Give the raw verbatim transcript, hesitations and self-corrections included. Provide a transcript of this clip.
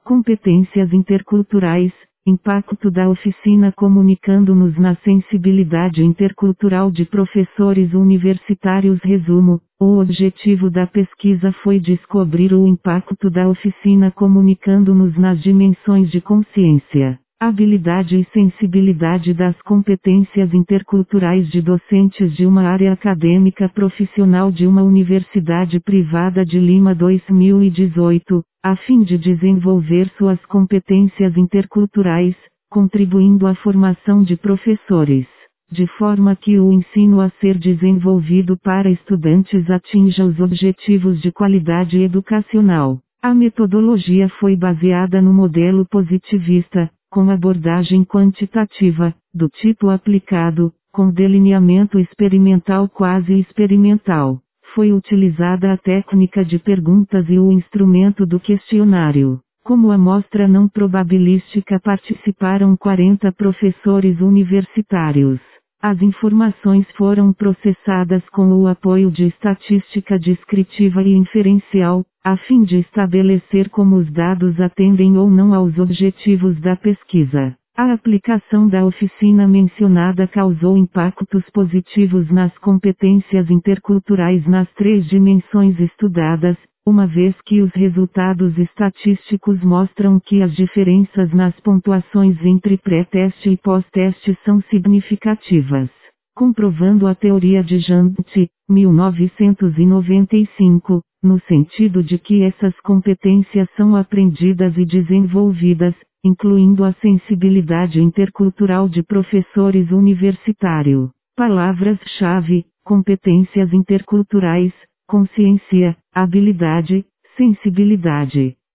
Competências interculturais. Impacto da oficina comunicando-nos na sensibilidade intercultural de professores universitários. Resumo: o objetivo da pesquisa foi descobrir o impacto da oficina comunicando-nos nas dimensões de consciência, habilidade e sensibilidade das competências interculturais de docentes de uma área acadêmica profissional de uma universidade privada de Lima dois mil e dezoito, a fim de desenvolver suas competências interculturais, contribuindo à formação de professores, de forma que o ensino a ser desenvolvido para estudantes atinja os objetivos de qualidade educacional. A metodologia foi baseada no modelo positivista, com abordagem quantitativa, do tipo aplicado, com delineamento experimental quase experimental. Foi utilizada a técnica de perguntas e o instrumento do questionário. Como amostra não probabilística participaram quarenta professores universitários. As informações foram processadas com o apoio de estatística descritiva e inferencial, a fim de estabelecer como os dados atendem ou não aos objetivos da pesquisa. A aplicação da oficina mencionada causou impactos positivos nas competências interculturais nas três dimensões estudadas, uma vez que os resultados estatísticos mostram que as diferenças nas pontuações entre pré-teste e pós-teste são significativas. Comprovando a teoria de Jante, mil novecentos e noventa e cinco, no sentido de que essas competências são aprendidas e desenvolvidas, incluindo a sensibilidade intercultural de professores universitários. Palavras-chave: competências interculturais, consciência, habilidade, sensibilidade.